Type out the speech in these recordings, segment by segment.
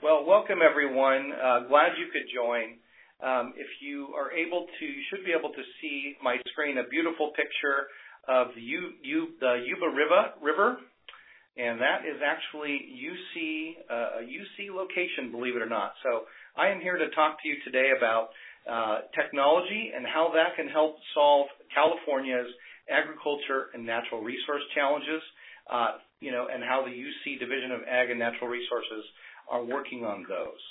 Well, welcome everyone. Glad you could join. If you are able to, you should be able to see my screen, a beautiful picture of the Yuba River, and that is actually a UC location, believe it or not. So I am here to talk to you today about technology and how that can help solve California's agriculture and natural resource challenges, and how the UC Division of Ag and Natural Resources are working on those.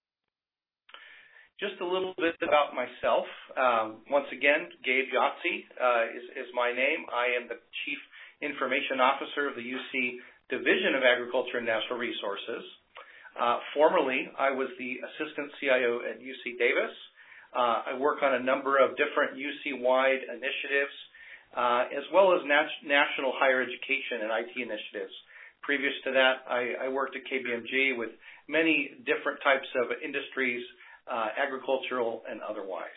Just a little bit about myself. Once again, Gabe Yahtzee is my name. I am the Chief Information Officer of the UC Division of Agriculture and Natural Resources. Formerly, I was the Assistant CIO at UC Davis. I work on a number of different UC-wide initiatives, as well as national higher education and IT initiatives. Previous to that, I worked at KBMG with many different types of industries, agricultural and otherwise.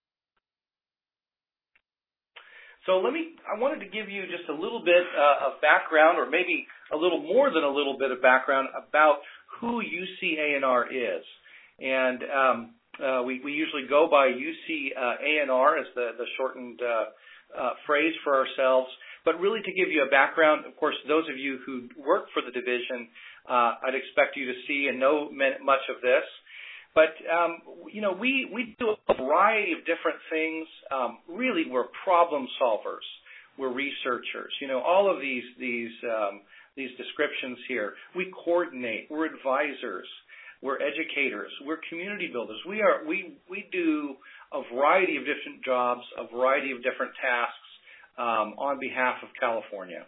So I wanted to give you just a little bit of background, or maybe a little more than a little bit of background about who UC A&R is. And we usually go by UC A&R as the shortened phrase for ourselves. But really to give you a background, of course, those of you who work for the division, I'd expect you to see and know much of this. But, we do a variety of different things. Really, we're problem solvers. We're researchers. All of these descriptions here. We coordinate. We're advisors. We're educators. We're community builders. We do a variety of different jobs, a variety of different tasks on behalf of California.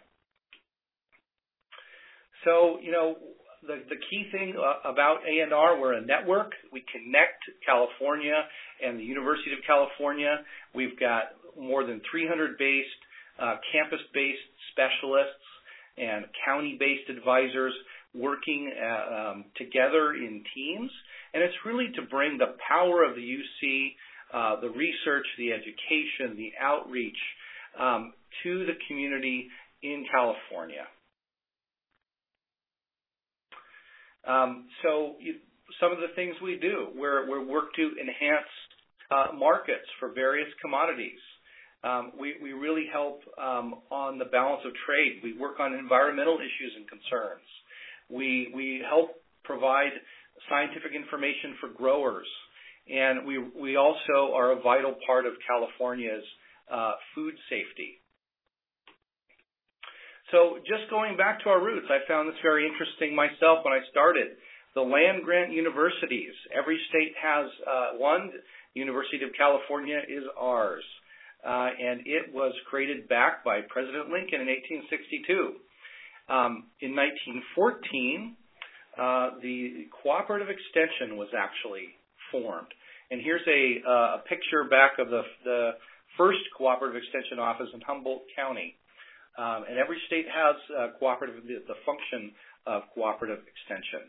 So, the key thing about A&R, we're a network. We connect California and the University of California. We've got more than 300 campus-based specialists and county-based advisors working together in teams. And it's really to bring the power of the UC, the research, the education, the outreach to the community in California. Some of the things we do, we work to enhance markets for various commodities. We really help on the balance of trade. We work on environmental issues and concerns. We help provide scientific information for growers. And we also are a vital part of California's food safety. So just going back to our roots, I found this very interesting myself when I started. The land-grant universities, every state has one. University of California is ours. And it was created back by President Lincoln in 1862. In 1914, the Cooperative Extension was actually formed. And here's a picture back of the first Cooperative Extension office in Humboldt County. And every state has the function of cooperative extension.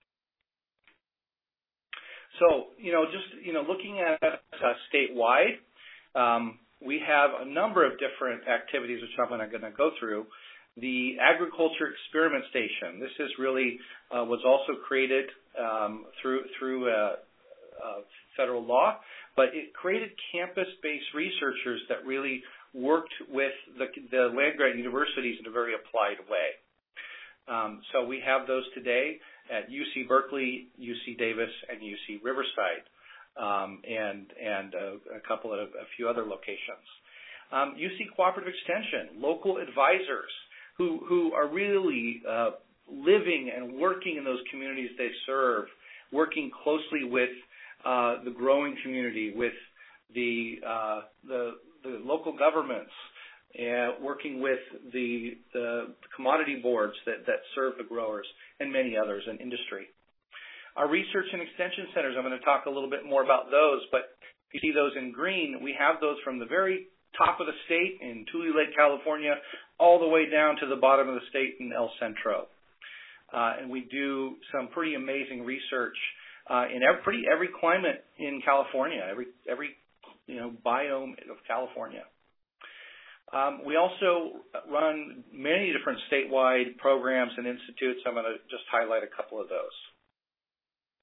So, looking at statewide, we have a number of different activities which I'm going to go through. The Agriculture Experiment Station. This is really was also created through federal law, but it created campus-based researchers that really worked with the land-grant universities in a very applied way. So we have those today at UC Berkeley, UC Davis, and UC Riverside, and a few other locations. UC Cooperative Extension, local advisors who are really living and working in those communities they serve, working closely with the growing community, with the local governments, and working with the commodity boards that serve the growers, and many others in industry. Our research and extension centers, I'm going to talk a little bit more about those, but you see those in green. We have those from the very top of the state in Tule Lake, California, all the way down to the bottom of the state in El Centro. And we do some pretty amazing research in every climate in California, every biome of California. We also run many different statewide programs and institutes. I'm going to just highlight a couple of those.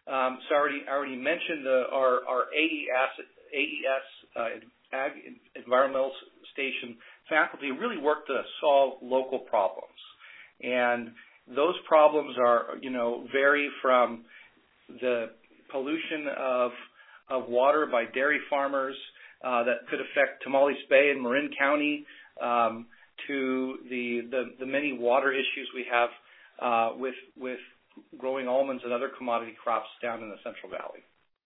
So I already mentioned our AES Ag Environmental Station faculty really work to solve local problems, and those problems are, vary from the pollution of water by dairy farmers that could affect Tamaulipas Bay and Marin County, to the many water issues we have with growing almonds and other commodity crops down in the Central Valley.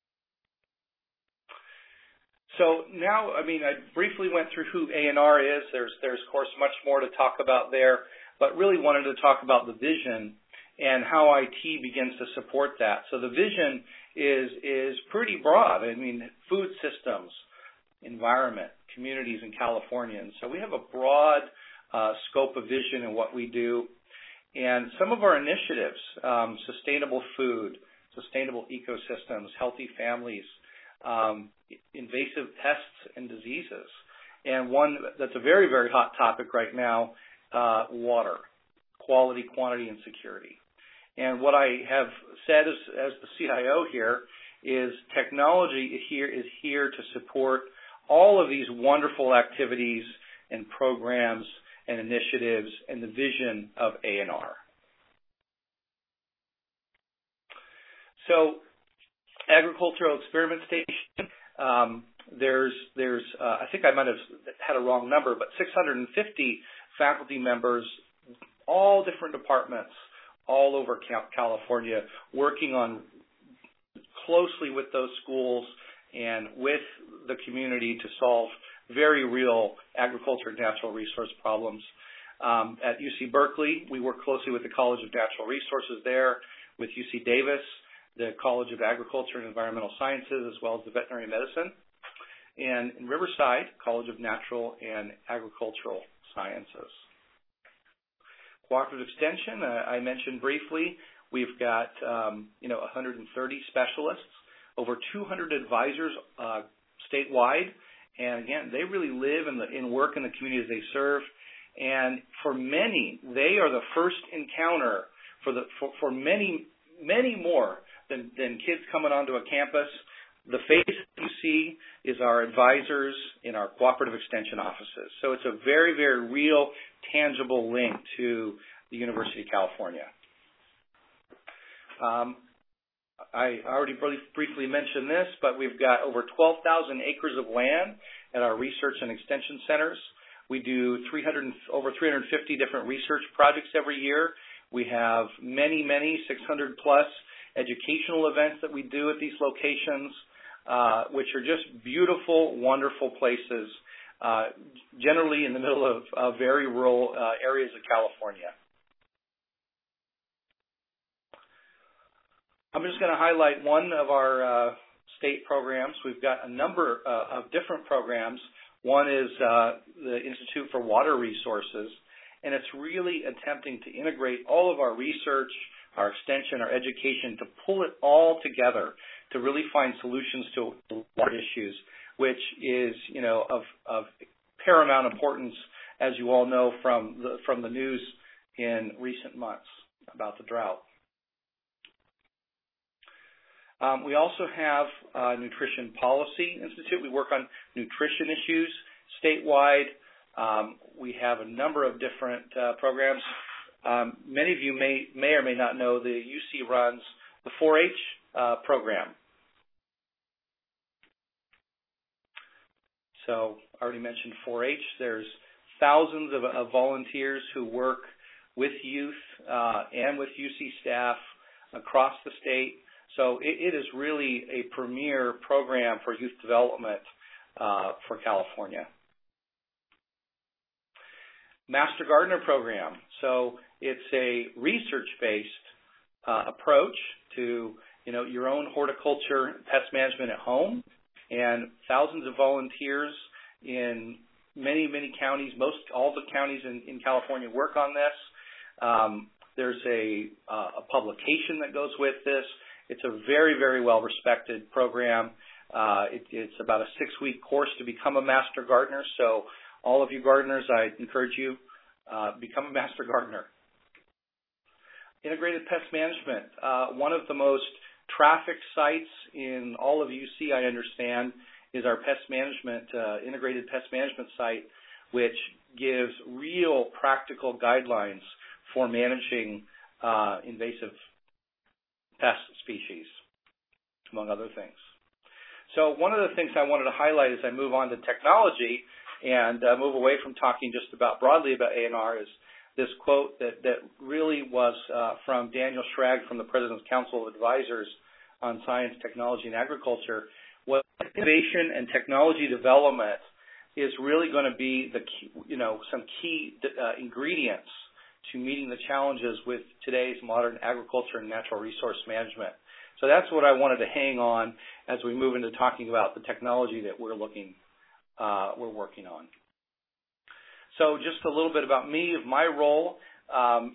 So now, I briefly went through who ANR is. There's of course much more to talk about there, but really wanted to talk about the vision and how IT begins to support that. So the vision is pretty broad. Food systems, environment, communities in California. And so we have a broad scope of vision in what we do. And some of our initiatives, sustainable food, sustainable ecosystems, healthy families, invasive pests and diseases. And one that's a very, very hot topic right now, water, quality, quantity, and security. And what I have said as the CIO here is technology is here to support all of these wonderful activities and programs and initiatives and the vision of ANR. So, Agricultural Experiment Station, there's I think I might have had a wrong number, but 650 faculty members, all different departments, all over California, working on closely with those schools and with the community to solve very real agriculture and natural resource problems. At UC Berkeley, we work closely with the College of Natural Resources there, with UC Davis, the College of Agriculture and Environmental Sciences, as well as the Veterinary Medicine, and in Riverside, College of Natural and Agricultural Sciences. Cooperative Extension, I mentioned briefly, we've got 130 specialists, over 200 advisors statewide, and again, they really live and work in the communities they serve. And for many, they are the first encounter for many more than kids coming onto a campus. The face you see is our advisors in our cooperative extension offices. So it's a very, very real, tangible link to the University of California. I already briefly mentioned this, but we've got over 12,000 acres of land at our research and extension centers. We do over 350 different research projects every year. We have many, 600 plus educational events that we do at these locations, which are just beautiful, wonderful places, generally in the middle of very rural areas of California. I'm just going to highlight one of our state programs. We've got a number of different programs. One is the Institute for Water Resources, and it's really attempting to integrate all of our research, our extension, our education, to pull it all together to really find solutions to water issues, which is, of paramount importance, as you all know from the news in recent months about the drought. We also have Nutrition Policy Institute. We work on nutrition issues statewide. We have a number of different programs. Many of you may or may not know the UC runs the 4-H program. So I already mentioned 4-H. There's thousands of volunteers who work with youth and with UC staff across the state. So it is really a premier program for youth development for California. Master Gardener program. So it's a research-based approach to your own horticulture, pest management at home, and thousands of volunteers in many counties. All the counties in California work on this. There's a publication that goes with this. It's a very, very well-respected program. It's about a 6-week course to become a Master Gardener. So all of you gardeners, I encourage you, become a Master Gardener. Integrated Pest Management. One of the most traffic sites in all of UC, I understand, is our pest management, integrated pest management site, which gives real practical guidelines for managing invasive pest species, among other things. So one of the things I wanted to highlight as I move on to technology and move away from talking just about broadly about ANR is this quote that really was from Daniel Schrag from the President's Council of Advisors on Science, Technology, and Agriculture. What innovation and technology development is really going to be the key, some key ingredients to meeting the challenges with today's modern agriculture and natural resource management. So that's what I wanted to hang on as we move into talking about the technology that we're working on. So just a little bit about me, of my role. I'm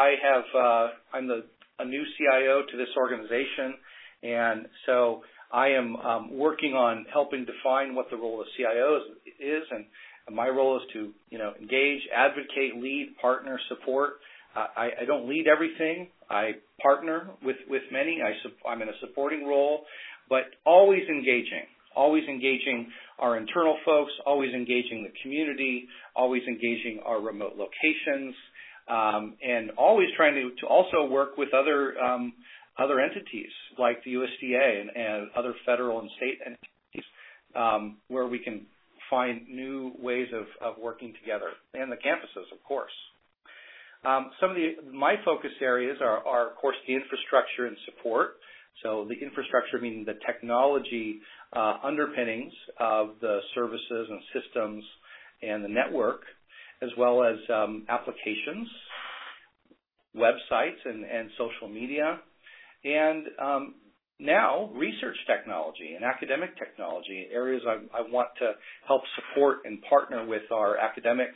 a new CIO to this organization, and so I am working on helping define what the role of CIO is, and my role is to engage, advocate, lead, partner, support. I don't lead everything. I partner with many. I'm in a supporting role, but always engaging our internal folks, always engaging the community, always engaging our remote locations, and always trying to also work with other entities like the USDA and other federal and state entities where we can find new ways of working together, and the campuses, of course. Some of my focus areas are, of course, the infrastructure and support. So the infrastructure meaning the technology underpinnings of the services and systems and the network, as well as applications, websites, and social media, and now research technology and academic technology, areas I want to help support and partner with our academics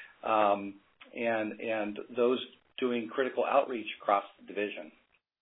and those doing critical outreach across the division.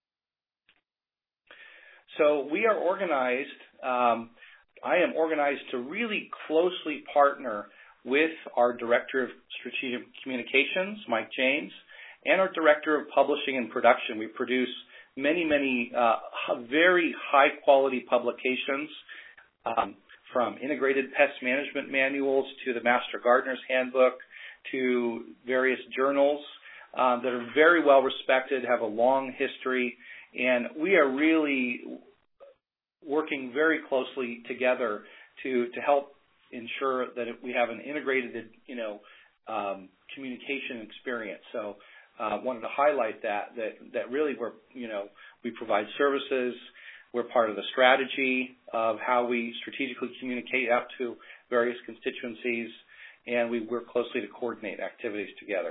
So we are organized, I am organized to really closely partner with our Director of Strategic Communications, Mike James, and our Director of Publishing and Production. We produce many very high-quality publications, from integrated pest management manuals to the Master Gardener's Handbook to various journals that are very well respected, have a long history, and we are really working very closely together to help ensure that we have an integrated, communication experience. So wanted to highlight that really we provide services. We're part of the strategy of how we strategically communicate out to various constituencies, and we work closely to coordinate activities together.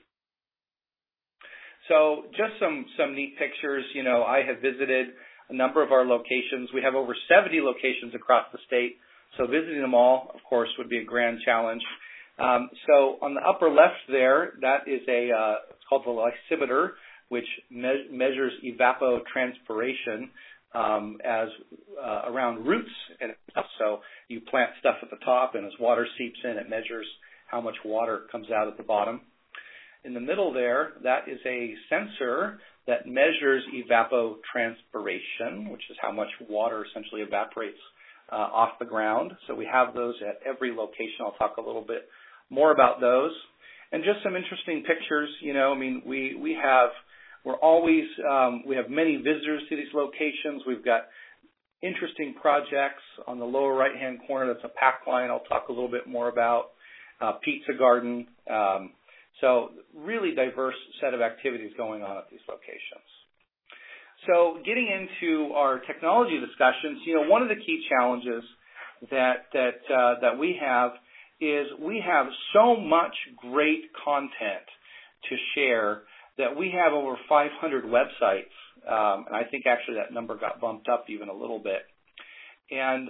So just some neat pictures. I have visited a number of our locations. We have over 70 locations across the state, so visiting them all, of course, would be a grand challenge. So on the upper left there, that is it's called the lysimeter, which measures evapotranspiration as around roots and stuff. So you plant stuff at the top, and as water seeps in, it measures how much water comes out at the bottom. In the middle there, that is a sensor that measures evapotranspiration, which is how much water essentially evaporates off the ground. So we have those at every location. I'll talk a little bit more about those. And just some interesting pictures. We have many visitors to these locations. We've got interesting projects on the lower right-hand corner. That's a pack line I'll talk a little bit more about. Pizza garden. So really diverse set of activities going on at these locations. So getting into our technology discussions, one of the key challenges that we have is we have so much great content to share that we have over 500 websites, and I think actually that number got bumped up even a little bit, and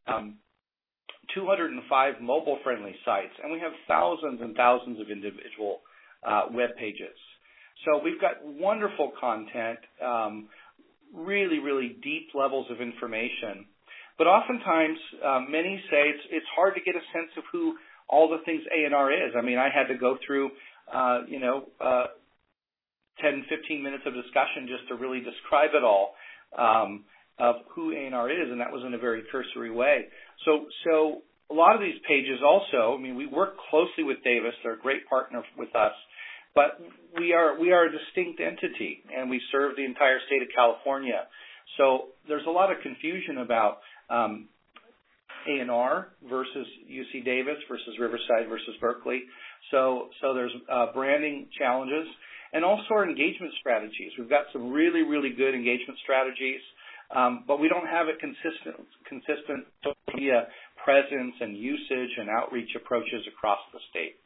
205 mobile-friendly sites, and we have thousands and thousands of individual web pages. So we've got wonderful content, really deep levels of information. But oftentimes, many say it's hard to get a sense of who all the things ANR is. I had to go through, 10, 15 minutes of discussion just to really describe it all. of who ANR is, and that was in a very cursory way. So a lot of these pages also, I mean, we work closely with Davis. They're a great partner with us, but we are a distinct entity, and we serve the entire state of California. So there's a lot of confusion about ANR versus UC Davis versus Riverside versus Berkeley. So there's branding challenges and also our engagement strategies. We've got some really, really good engagement strategies, but we don't have a consistent social media presence and usage and outreach approaches across the state.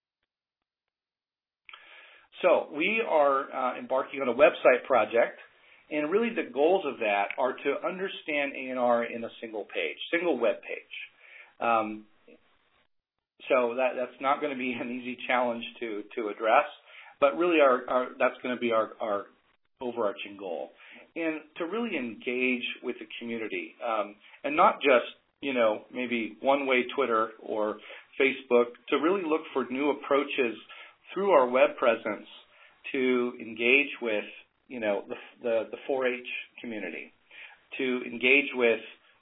So we are embarking on a website project, and really the goals of that are to understand ANR in a single web page. So that's not going to be an easy challenge to address, but really that's going to be our overarching goal. And to really engage with the community, and not just, maybe one-way Twitter or Facebook, to really look for new approaches through our web presence to engage with, the 4-H community, to engage with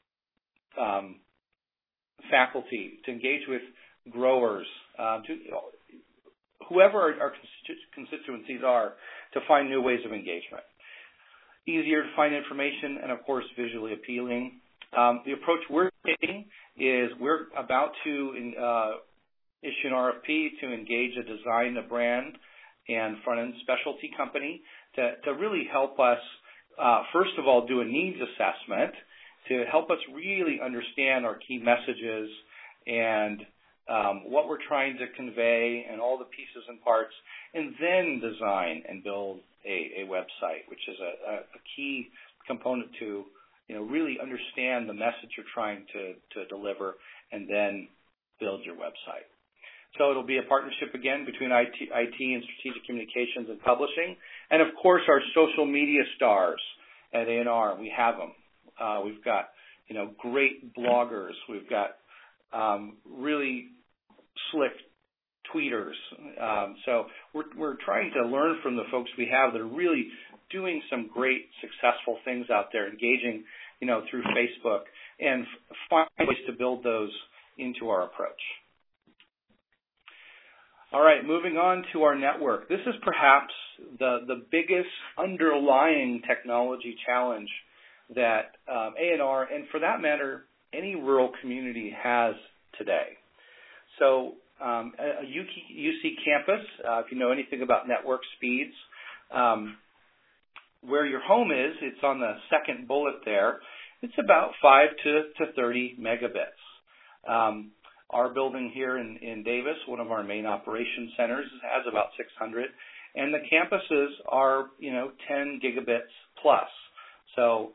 faculty, to engage with growers, to whoever our constituencies are, to find new ways of engagement. Easier to find information and, of course, visually appealing. The approach we're taking is we're about to issue an RFP to engage a design, a brand, and front-end specialty company to really help us, first of all, do a needs assessment to help us really understand our key messages and what we're trying to convey and all the pieces and parts, and then design and build a website, which is a key component to really understand the message you're trying to deliver, and then build your website. So it'll be a partnership, again, between IT and strategic communications and publishing. And, of course, our social media stars at ANR, we have them. We've got, great bloggers. We've got really slick tweeters. So we're trying to learn from the folks we have that are really doing some great, successful things out there, engaging, through Facebook, and find ways to build those into our approach. All right, moving on to our network. This is perhaps the biggest underlying technology challenge that ANR, and for that matter, any rural community has today. So a UC campus, if you know anything about network speeds, where your home is, it's on the second bullet there. It's about 5 to 30 megabits. Our building here in Davis, one of our main operation centers, has about 600, and the campuses are, 10 gigabits plus. So,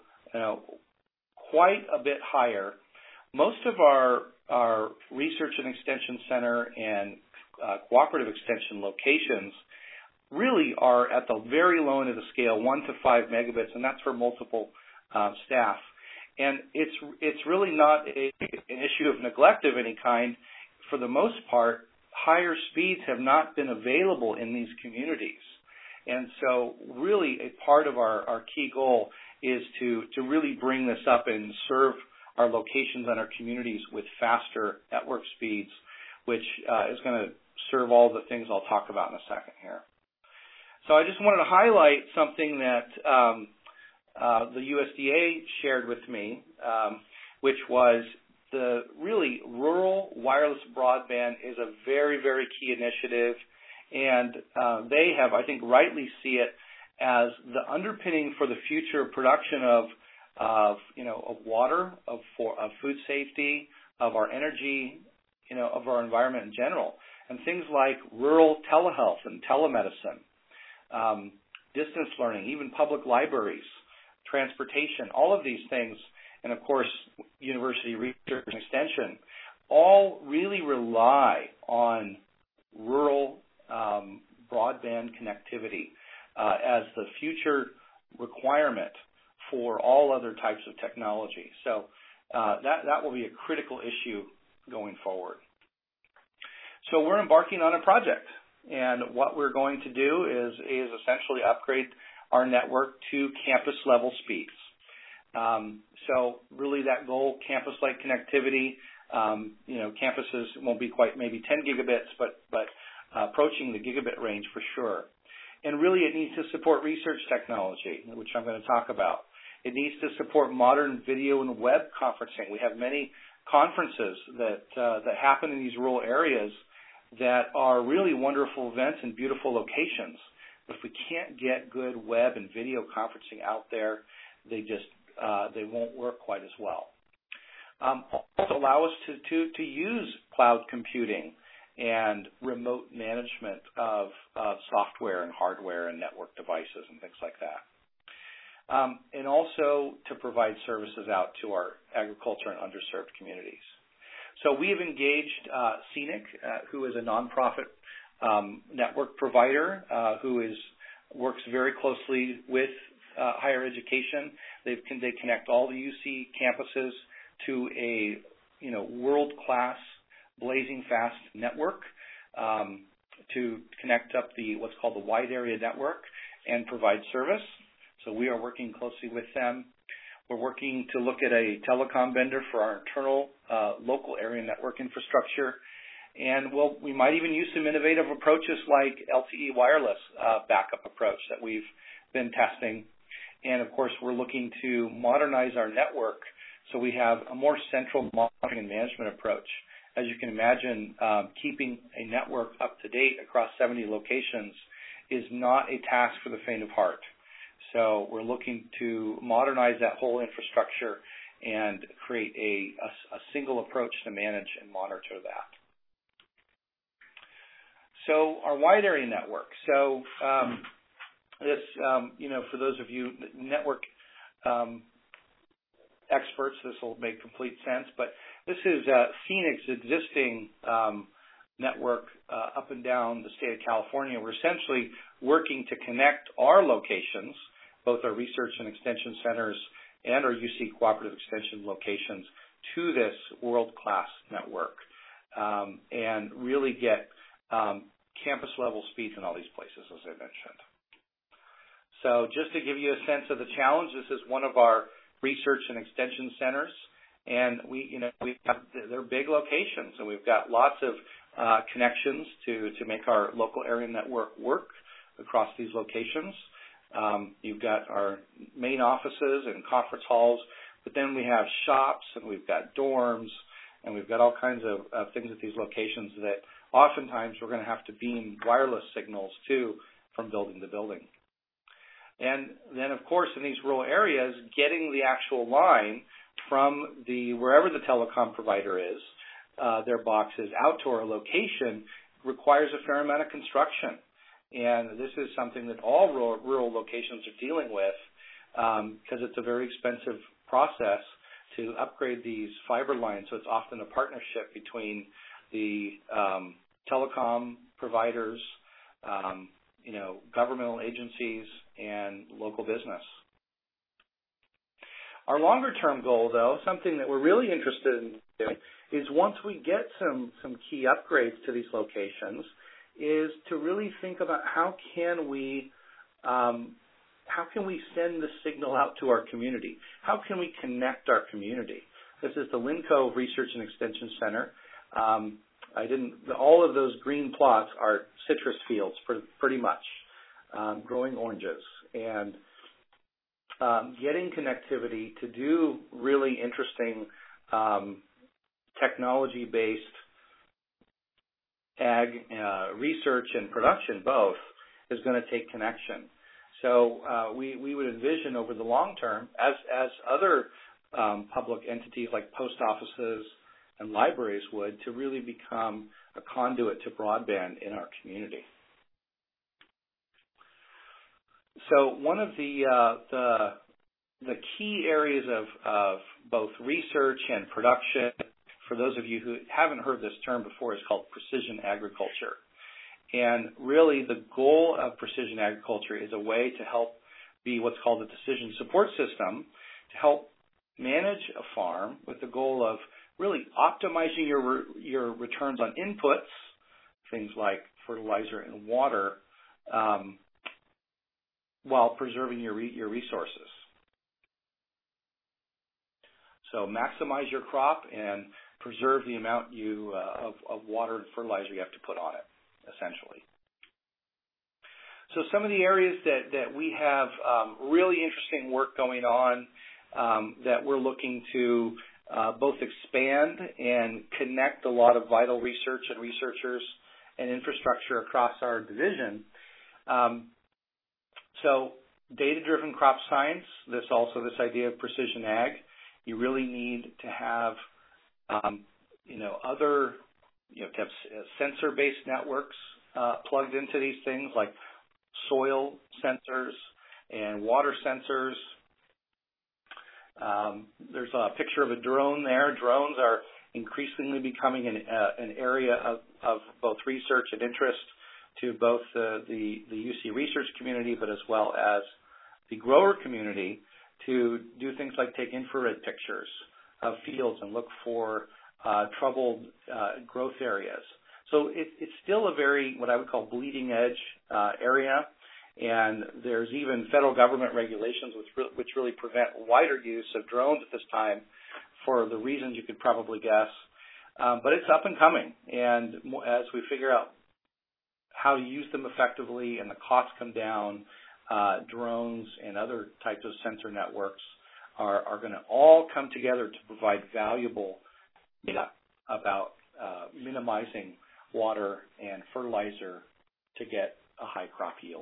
quite a bit higher. Most of our research and extension center and cooperative extension locations really are at the very low end of the scale, 1 to 5 megabits, and that's for multiple staff. And it's really not an issue of neglect of any kind. For the most part, higher speeds have not been available in these communities. And so really a part of our key goal is to really bring this up and serve our locations and our communities with faster network speeds, which is going to serve all the things I'll talk about in a second here. So I just wanted to highlight something that the USDA shared with me, which was the really rural wireless broadband is a very, very key initiative, and they have, I think, rightly see it as the underpinning for the future production of water, of food safety, of our energy, of our environment in general, and things like rural telehealth and telemedicine, distance learning, even public libraries, transportation, all of these things, and of course, university research and extension, all really rely on rural broadband connectivity as the future requirement for all other types of technology. So that will be a critical issue going forward. So we're embarking on a project, and what we're going to do is essentially upgrade our network to campus-level speeds. So really that goal, campus-like connectivity, campuses won't be quite maybe 10 gigabits, but approaching the gigabit range for sure. And really it needs to support research technology, which I'm going to talk about. It needs to support modern video and web conferencing. We have many conferences that happen in these rural areas that are really wonderful events and beautiful locations. But if we can't get good web and video conferencing out there, they won't work quite as well. Also allow us to use cloud computing and remote management of software and hardware and network devices and things like that. And also to provide services out to our agriculture and underserved communities. So we have engaged Scenic, who is a nonprofit network provider who works very closely with higher education. They connect all the UC campuses to a world-class, blazing fast network to connect up what's called the wide area network and provide service. So we are working closely with them. We're working to look at a telecom vendor for our internal local area network infrastructure. And we might even use some innovative approaches like LTE wireless backup approach that we've been testing. And of course, we're looking to modernize our network so we have a more central monitoring and management approach. As you can imagine, keeping a network up to date across 70 locations is not a task for the faint of heart. So we're looking to modernize that whole infrastructure and create a single approach to manage and monitor that. So our wide area network. So this, for those of you network experts, this will make complete sense. But this is Phoenix existing network up and down the state of California. We're essentially working to connect our locations, both our research and extension centers and our UC cooperative extension locations, to this world-class network and really get campus-level speeds in all these places, as I mentioned. So just to give you a sense of the challenge, this is one of our research and extension centers, and they're big locations, and we've got lots of connections to make our local area network work across these locations. You've got our main offices and conference halls, but then we have shops, and we've got dorms, and we've got all kinds of things at these locations that oftentimes we're going to have to beam wireless signals to from building to building. And then, of course, in these rural areas, getting the actual line from wherever the telecom provider is, their boxes, out to our location requires a fair amount of construction. And this is something that all rural locations are dealing with because it's a very expensive process to upgrade these fiber lines. So it's often a partnership between the telecom providers, governmental agencies, and local business. Our longer-term goal, though, something that we're really interested in doing, is once we get some key upgrades to these locations, is to really think about how can we send the signal out to our community? How can we connect our community? This is the Lynn Cove Research and Extension Center. All of those green plots are citrus fields, pretty much, growing oranges, and getting connectivity to do really interesting technology-based ag research and production, both, is going to take connection. So we would envision over the long term, as other public entities like post offices and libraries would, to really become a conduit to broadband in our community. So one of the key areas of both research and production, for those of you who haven't heard this term before, is called precision agriculture. And really the goal of precision agriculture is a way to help be what's called a decision support system to help manage a farm with the goal of really optimizing your returns on inputs, things like fertilizer and water, while preserving your resources. So maximize your crop and preserve the amount of water and fertilizer you have to put on it, essentially. So some of the areas that we have really interesting work going on that we're looking to both expand and connect a lot of vital research and researchers and infrastructure across our division. So data-driven crop science, this idea of precision ag, you really need to have to have sensor-based networks plugged into these things, like soil sensors and water sensors. There's a picture of a drone there. Drones are increasingly becoming an area of both research and interest to both the UC research community, but as well as the grower community, to do things like take infrared pictures of fields and look for troubled growth areas. So it's still a very, what I would call, bleeding edge area, and there's even federal government regulations which really prevent wider use of drones at this time for the reasons you could probably guess. But it's up and coming, and as we figure out how to use them effectively and the costs come down, drones and other types of sensor networks are going to all come together to provide valuable data about minimizing water and fertilizer to get a high crop yield.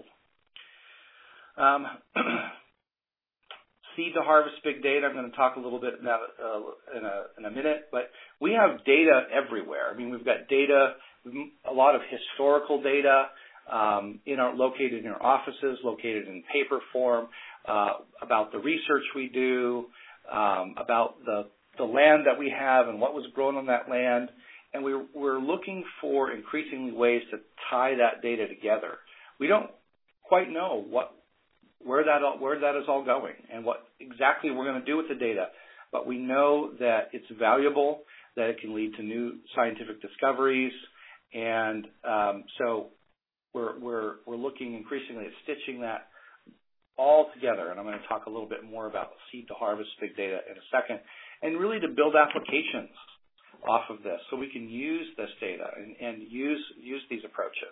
Seed to harvest big data, I'm going to talk a little bit about in a minute, but we have data everywhere. I mean, we've got data, a lot of historical data located in our offices, located in paper form, about the research we do, about the land that we have and what was grown on that land. And we're looking for increasingly ways to tie that data together. We don't quite know where that is all going and what exactly we're going to do with the data, but we know that it's valuable, that it can lead to new scientific discoveries, and so we're looking increasingly at stitching that all together. And I'm going to talk a little bit more about seed to harvest big data in a second, and really to build applications off of this so we can use this data and use these approaches.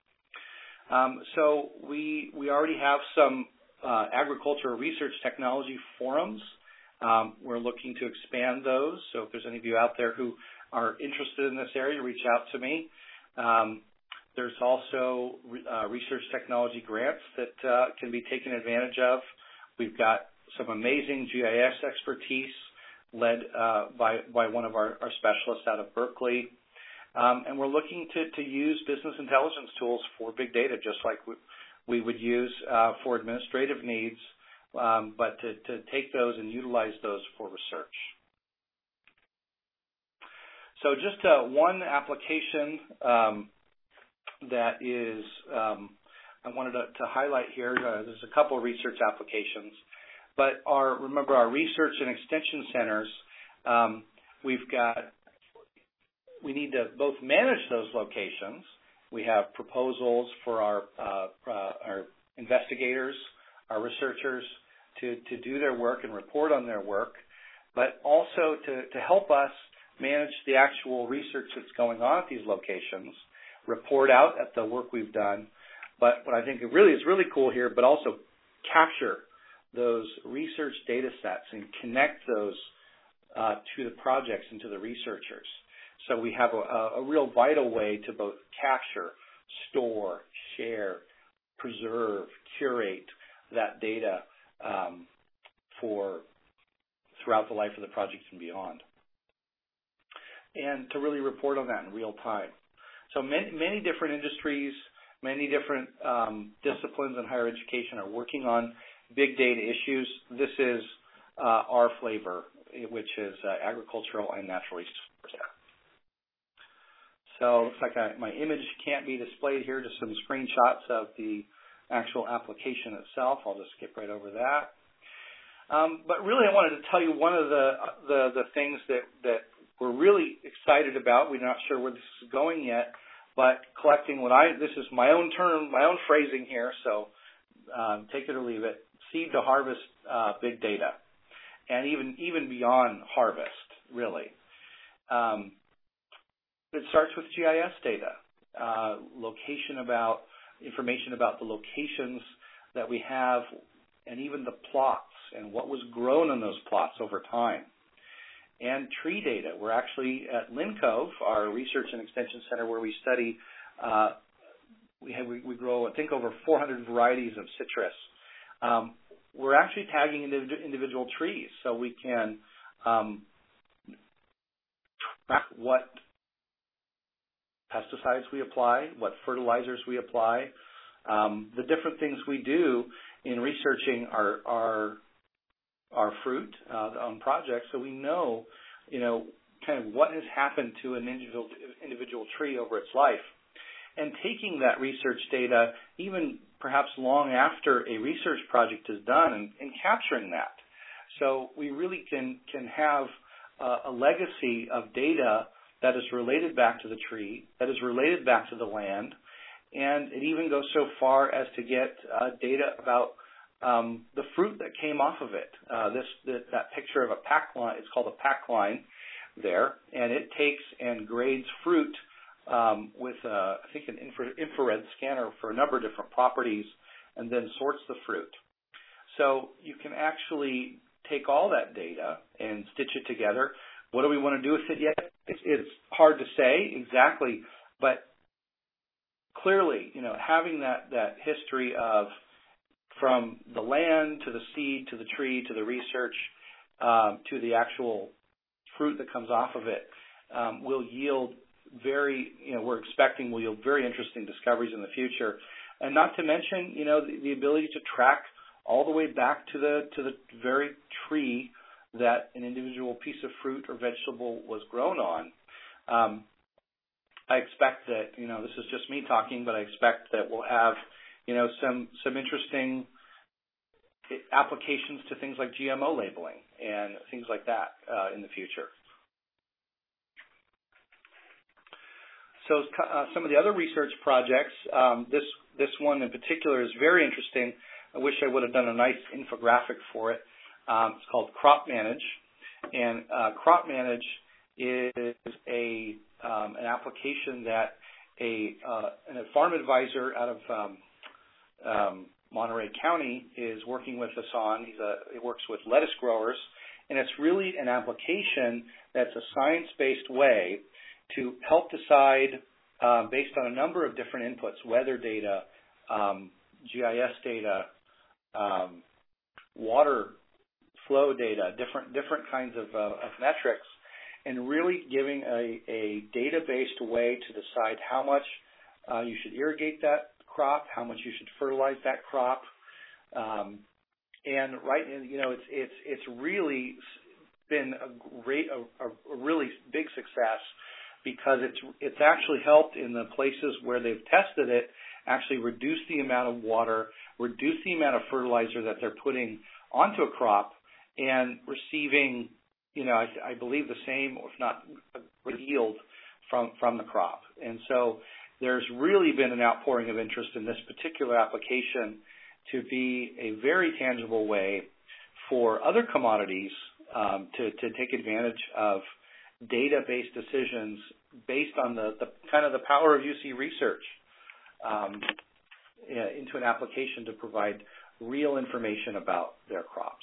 So we already have some agriculture research technology forums. We're looking to expand those. So if there's any of you out there who are interested in this area, reach out to me. There's also research technology grants that can be taken advantage of. We've got some amazing GIS expertise led by one of our specialists out of Berkeley. And we're looking to use business intelligence tools for big data, just like we would use for administrative needs, but to take those and utilize those for research. So just one application that is I wanted to highlight here. There's a couple of research applications, but remember our research and extension centers, we need to both manage those locations. We have proposals for our investigators, our researchers to do their work and report on their work, but also to help us manage the actual research that's going on at these locations, report out at the work we've done. But what I think is really cool here, but also capture those research data sets and connect those to the projects and to the researchers. So we have a real vital way to both capture, store, share, preserve, curate that data throughout the life of the project and beyond, and to really report on that in real time. So many different industries, many different disciplines in higher education are working on big data issues. This is our flavor, which is agricultural and natural resources. So it looks like my image can't be displayed here, just some screenshots of the actual application itself. I'll just skip right over that. But really I wanted to tell you one of the things that we're really excited about. We're not sure where this is going yet, but collecting this is my own term, my own phrasing here, so take it or leave it, seed to harvest big data. and even beyond harvest, really. It starts with GIS data, information about the locations that we have, and even the plots and what was grown on those plots over time. And tree data. We're actually at Lynn Cove, our research and extension center, where we study. We grow, I think, over 400 varieties of citrus. We're actually tagging individual trees, so we can track what pesticides we apply, what fertilizers we apply, the different things we do in researching our fruit on projects, so we know, kind of what has happened to an individual tree over its life. And taking that research data, even perhaps long after a research project is done, and capturing that. So we really can have a legacy of data that is related back to the tree, that is related back to the land, and it even goes so far as to get data about the fruit that came off of it. That picture of a pack line, it's called a pack line there, and it takes and grades fruit with, I think, an infrared scanner for a number of different properties, and then sorts the fruit. So you can actually take all that data and stitch it together. What do we want to do with it yet? It's hard to say exactly, but clearly, having that history of from the land to the seed to the tree to the research to the actual fruit that comes off of it will yield we're expecting will yield very interesting discoveries in the future. And not to mention, the ability to track all the way back to the very tree that an individual piece of fruit or vegetable was grown on. I expect that, this is just me talking, but I expect that we'll have, some interesting applications to things like GMO labeling and things like that in the future. So some of the other research projects, this one in particular is very interesting. I wish I would have done a nice infographic for it. It's called Crop Manage, and Crop Manage is an application that a farm advisor out of Monterey County is working with us on. He works with lettuce growers, and it's really an application that's a science-based way to help decide, based on a number of different inputs, weather data, GIS data, water flow data, different kinds of metrics, and really giving a data-based way to decide how much you should irrigate that crop, how much you should fertilize that crop, and it's really been a really big success, because it's actually helped in the places where they've tested it actually reduce the amount of water, reduce the amount of fertilizer that they're putting onto a crop, and receiving, I believe the same, or if not a yield from the crop. And so there's really been an outpouring of interest in this particular application to be a very tangible way for other commodities to take advantage of data-based decisions based on the kind of the power of UC research into an application to provide real information about their crops.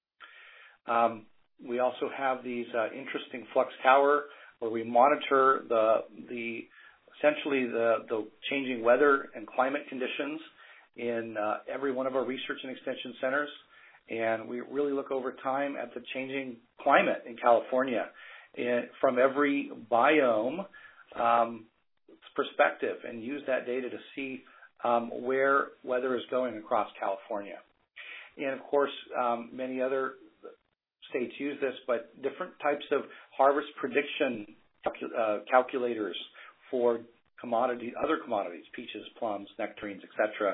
We also have these interesting Flux Tower, where we monitor essentially the changing weather and climate conditions in every one of our research and extension centers, and we really look over time at the changing climate in California from every biome perspective, and use that data to see where weather is going across California. And of course, many other states use this, but different types of harvest prediction calculators for other commodities, peaches, plums, nectarines, etc.,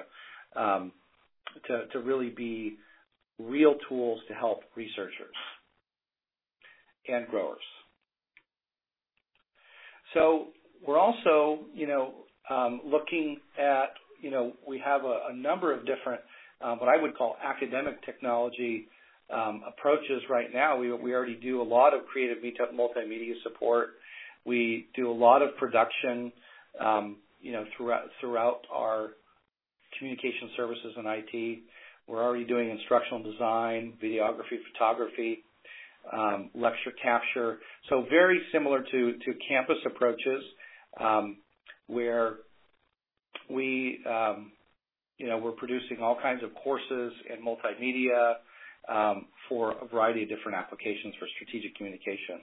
to really be real tools to help researchers and growers. So we're also, looking at, we have a number of different, what I would call academic technology approaches right now. We already do a lot of creative multimedia support. We do a lot of production, throughout our communication services and IT. We're already doing instructional design, videography, photography, lecture capture. So very similar to campus approaches, where we're producing all kinds of courses and multimedia for a variety of different applications for strategic communication.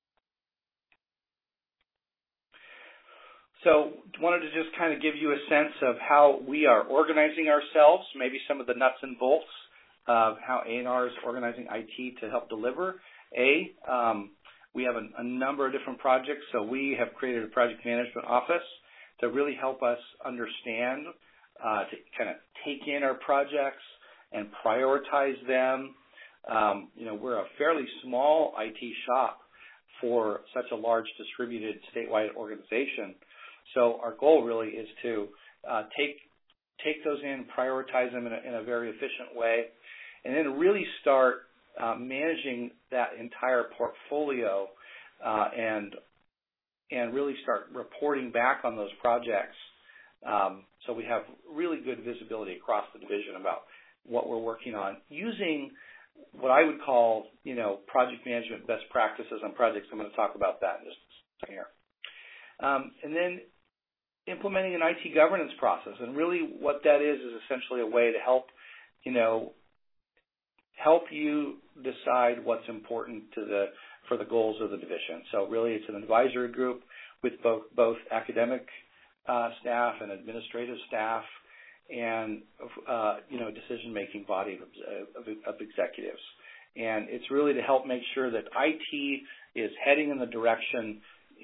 So wanted to just kind of give you a sense of how we are organizing ourselves, maybe some of the nuts and bolts of how A&R is organizing IT to help deliver. We have a number of different projects, so we have created a project management office to really help us understand, to kind of take in our projects and prioritize them. We're a fairly small IT shop for such a large distributed statewide organization. So our goal really is to take those in, prioritize them in a very efficient way, and then really start managing that entire portfolio and really start reporting back on those projects. So we have really good visibility across the division about what we're working on using what I would call, project management best practices on projects. I'm going to talk about that in just a second here. And then implementing an IT governance process. And really what that is essentially a way to help you decide what's important for the goals of the division. So really it's an advisory group with both academic staff and administrative staff and, decision-making body of executives. And it's really to help make sure that IT is heading in the direction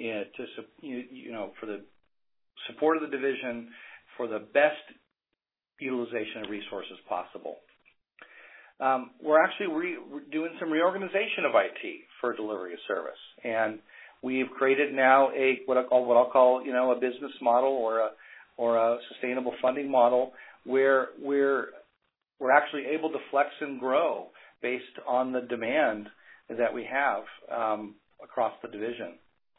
for the support of the division for the best utilization of resources possible. We're actually doing some reorganization of IT for delivery of service, and we've created now what I'll call a business model or a sustainable funding model where we're actually able to flex and grow based on the demand that we have across the division.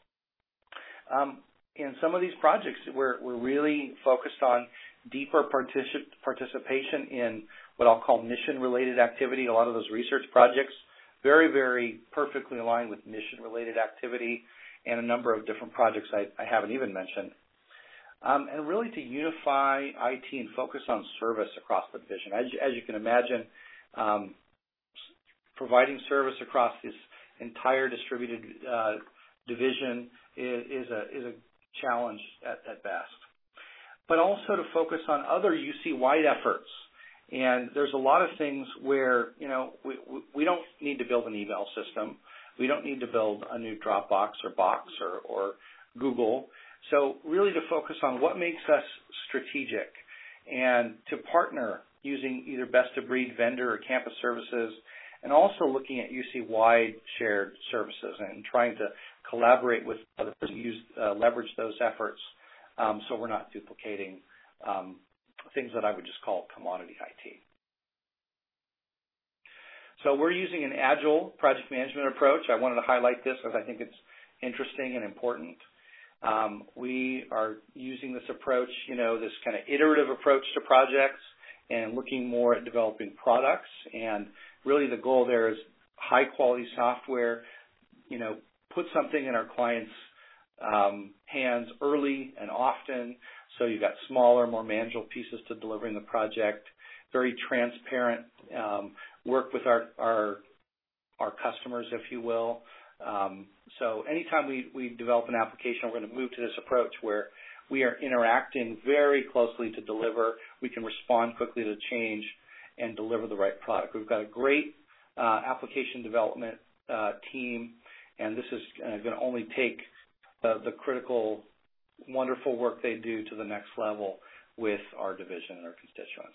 In some of these projects, we're really focused on deeper participation in what I'll call mission-related activity. A lot of those research projects, very, very perfectly aligned with mission-related activity, and a number of different projects I haven't even mentioned. And really to unify IT and focus on service across the division. As you can imagine, providing service across this entire distributed division is a challenge at best. But also to focus on other UC-wide efforts. And there's a lot of things where, we don't need to build an email system. We don't need to build a new Dropbox or Box or Google. So really to focus on what makes us strategic and to partner using either best-of-breed vendor or campus services, and also looking at UC-wide shared services and trying to collaborate with others and leverage those efforts so we're not duplicating things that I would just call commodity IT. So we're using an agile project management approach. I wanted to highlight this because I think it's interesting and important. We are using this approach, this kind of iterative approach to projects and looking more at developing products. And really the goal there is high quality software, put something in our clients' hands early and often. So you've got smaller, more manageable pieces to delivering the project, very transparent, work with our customers, if you will. So anytime we develop an application, we're going to move to this approach where we are interacting very closely to deliver. We can respond quickly to change and deliver the right product. We've got a great application development team, and this is going to only take the critical, wonderful work they do to the next level with our division and our constituents.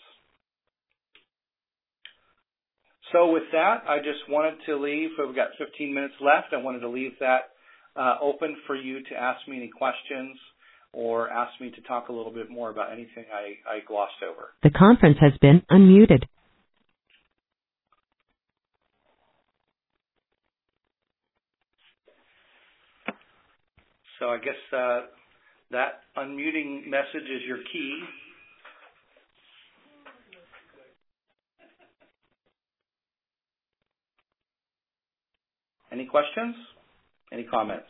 So with that, I just wanted to leave. We've got 15 minutes left. I wanted to leave that open for you to ask me any questions or ask me to talk a little bit more about anything I glossed over. The conference has been unmuted. So I guess that unmuting message is your key. Any questions? Any comments?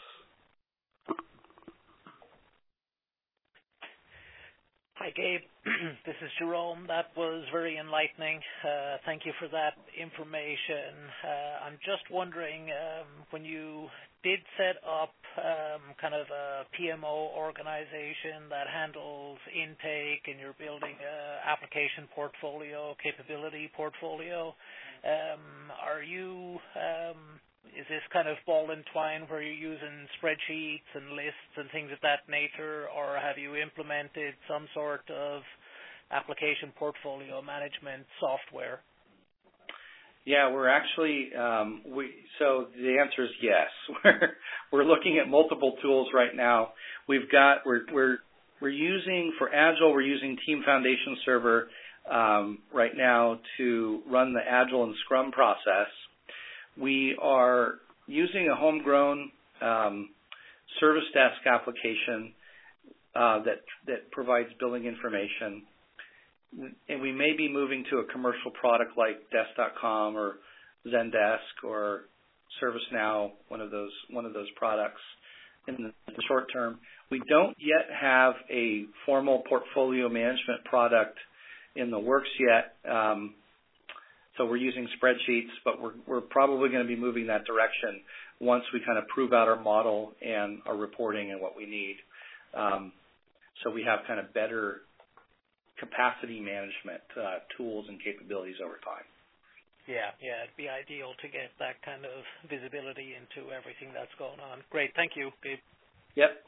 Hi, Gabe. This is Jerome. That was very enlightening. Thank you for that information. I'm just wondering, when you did set up kind of a PMO organization that handles intake and you're building an application portfolio, capability portfolio, are you is this kind of ball and twine where you're using spreadsheets and lists and things of that nature, or have you implemented some sort of application portfolio management software? Yeah, we're actually so the answer is yes. We're looking at multiple tools right now. We're using for Agile, we're using Team Foundation Server right now to run the Agile and Scrum process. We are using a homegrown service desk application that provides billing information, and we may be moving to a commercial product like Desk.com or Zendesk or ServiceNow, one of those products in the short term. We don't yet have a formal portfolio management product in the works yet. So we're using spreadsheets, but we're probably going to be moving that direction once we kind of prove out our model and our reporting and what we need. So we have kind of better capacity management tools and capabilities over time. Yeah, it'd be ideal to get that kind of visibility into everything that's going on. Great, thank you, Gabe. Yep.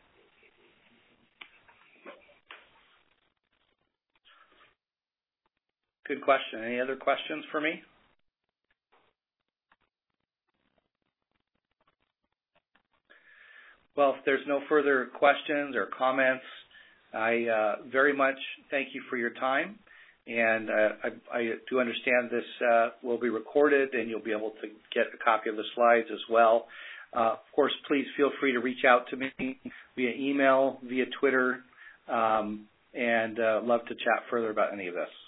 Good question. Any other questions for me? Well, if there's no further questions or comments, I very much thank you for your time. And I do understand this will be recorded, and you'll be able to get a copy of the slides as well. Of course, please feel free to reach out to me via email, via Twitter, and love to chat further about any of this.